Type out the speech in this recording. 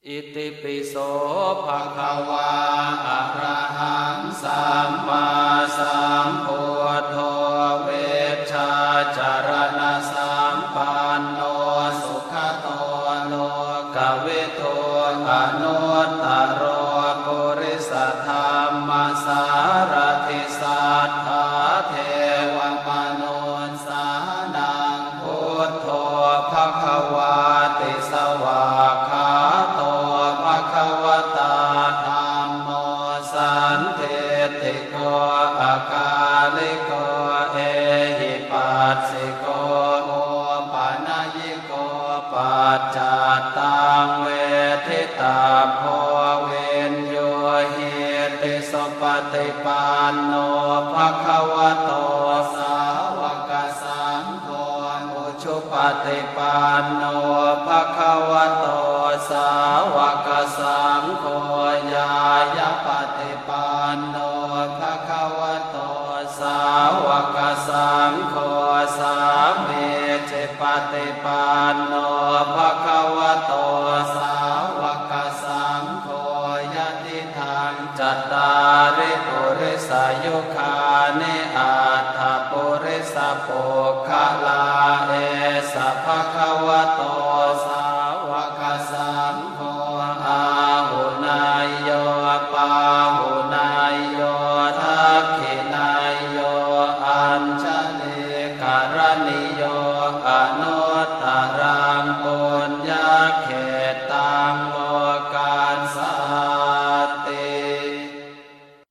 อิติปิโสภะคะวาอะระหังสัมมาสัมพุทโธเวชชาจารณะสัมปันโนสุขโตโลกวิทูอนุตตโรปุริสธรรมสารถิสัทธาเทวมนุสสานังพุทโธภะคะวาติสวากขาโตภะคะวตาธัมโมสันทิฏฐิโกอะกาลิโกเอหิปัสสิโกโอปะนะยิโกปัจจัตตังเวทิตาโพเวนโยหิติสุปฏิปันโนภะคะวะโตสาวกสังโฆอุชุปฏิปันโนภะคะวะโตสาวกสังโฆญายปฏิปันโนภะคะวะโตสาวกสังโฆสามีจิปฏิปันโนภะคะวะโตสาวกสังโฆยะติทังจัตตาริปุริสายุคานิอัตถปุริสปุคละเอสะภะคะ